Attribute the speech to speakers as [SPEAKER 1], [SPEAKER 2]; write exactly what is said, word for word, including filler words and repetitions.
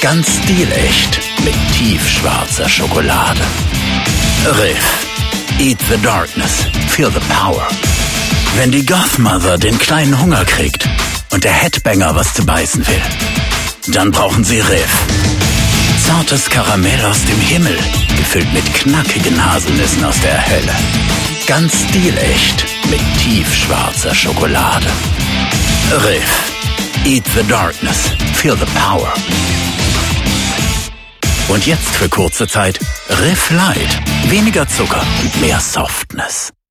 [SPEAKER 1] Ganz stilecht mit tiefschwarzer Schokolade. Riff. Eat the darkness. Feel the power. Wenn die Gothmother den kleinen Hunger kriegt und der Headbanger was zu beißen will, dann brauchen sie Riff. Zartes Karamell aus dem Himmel, gefüllt mit knackigen Haselnüssen aus der Hölle. Ganz stilecht mit tiefschwarzer Schokolade. Riff. Eat the darkness. Feel the power. Und jetzt für kurze Zeit Riff Light. Weniger Zucker und mehr Softness.